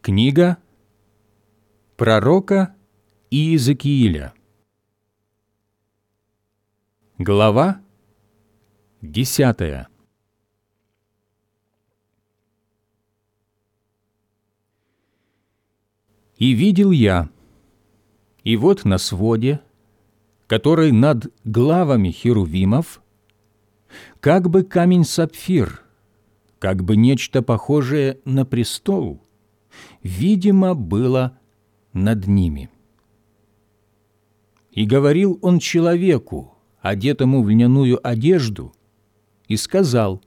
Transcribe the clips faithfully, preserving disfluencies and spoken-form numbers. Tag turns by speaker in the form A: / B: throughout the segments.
A: Книга пророка Иезекииля. Глава десятая. «И видел я, и вот на своде, который над главами херувимов, как бы камень-сапфир, как бы нечто похожее на престол, видимо было над ними. И говорил он человеку, одетому в льняную одежду, и сказал: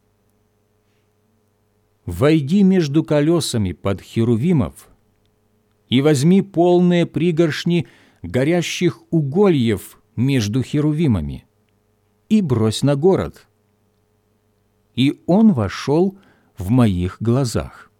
A: «Войди между колесами под херувимов и возьми полные пригоршни горящих угольев между херувимами и брось на город». И он вошел в моих глазах.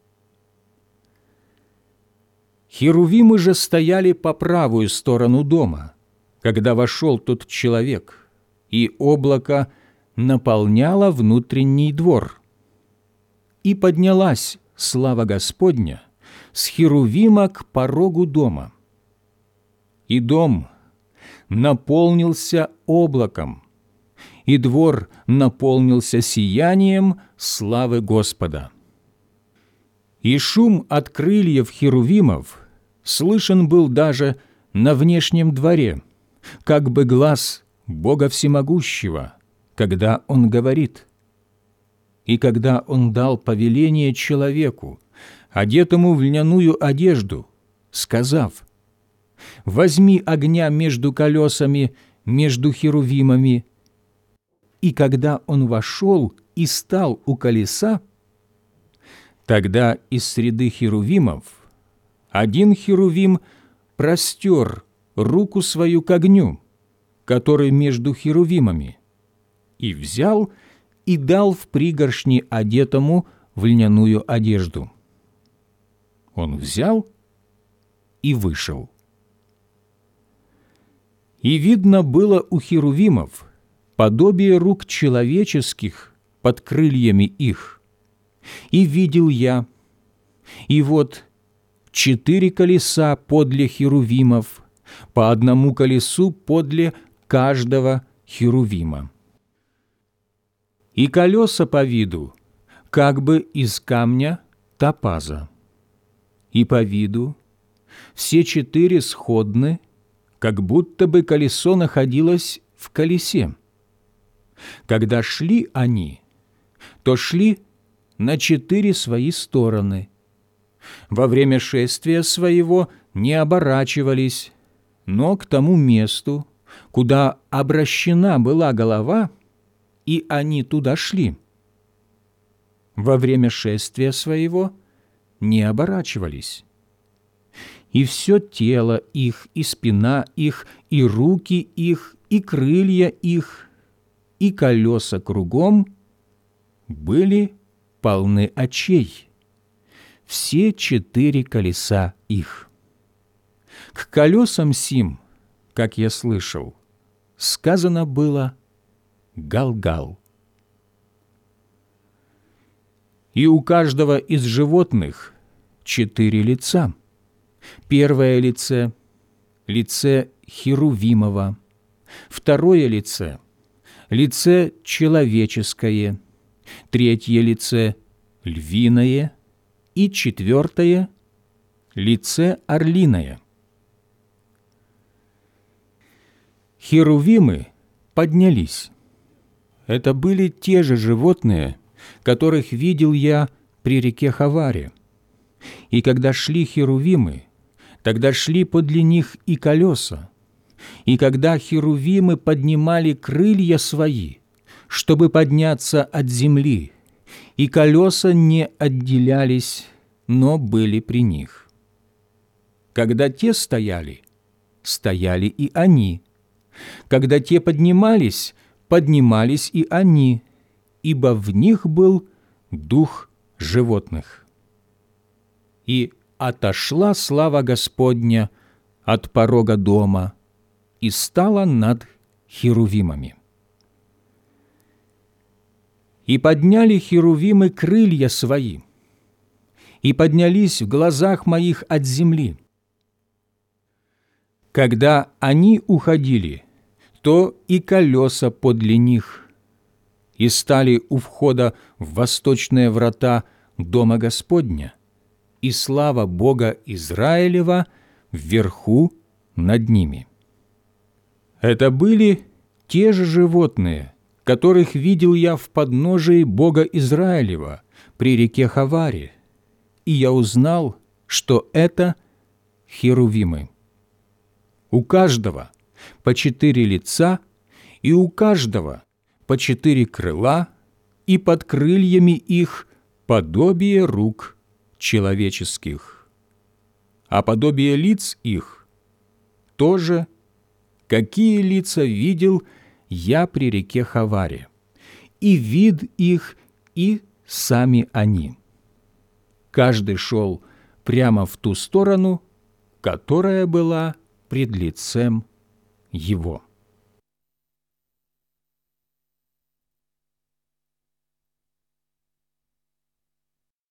A: Херувимы же стояли по правую сторону дома, когда вошел тот человек, и облако наполняло внутренний двор. И поднялась слава Господня с херувима к порогу дома. И дом наполнился облаком, и двор наполнился сиянием славы Господа. И шум от крыльев херувимов слышен был даже на внешнем дворе, как бы глас Бога Всемогущего, когда Он говорит. И когда Он дал повеление человеку, одетому в льняную одежду, сказав: «Возьми огня между колесами, между херувимами». И когда он вошел и стал у колеса, тогда из среды херувимов один херувим простер руку свою к огню, который между херувимами, и взял и дал в пригоршни одетому в льняную одежду. Он взял и вышел. И видно было у херувимов подобие рук человеческих под крыльями их. И видел я, и вот четыре колеса подле херувимов, по одному колесу подле каждого херувима. И колеса по виду, как бы из камня топаза, и по виду все четыре сходны, как будто бы колесо находилось в колесе. Когда шли они, то шли на четыре свои стороны. Во время шествия своего не оборачивались, но к тому месту, куда обращена была голова, и они туда шли. Во время шествия своего не оборачивались. И все тело их, и спина их, и руки их, и крылья их, и колеса кругом были полны очей, все четыре колеса их. К колесам сим, как я слышал, сказано было «Галгал». И у каждого из животных четыре лица. Первое лице – лице херувимово, второе лице – лице человеческое, третье лице – львиное, и четвертое – лице орлиное. Херувимы поднялись. Это были те же животные, которых видел я при реке Хаваре. И когда шли херувимы, тогда шли подле них и колеса. И когда херувимы поднимали крылья свои, чтобы подняться от земли, и колеса не отделялись, но были при них. Когда те стояли, стояли и они. Когда те поднимались, поднимались и они, ибо в них был дух животных. И отошла слава Господня от порога дома и стала над херувимами. И подняли херувимы крылья свои, и поднялись в глазах моих от земли. Когда они уходили, то и колеса подле них, и стали у входа в восточные врата Дома Господня, и слава Бога Израилева вверху над ними. Это были те же животные, которых видел я в подножии Бога Израилева при реке Хаваре, и я узнал, что это херувимы. У каждого по четыре лица, и у каждого по четыре крыла, и под крыльями их подобие рук человеческих. А подобие лиц их тоже, какие лица видел я при реке Хаваре, и вид их, и сами они. Каждый шел прямо в ту сторону, которая была пред лицем его.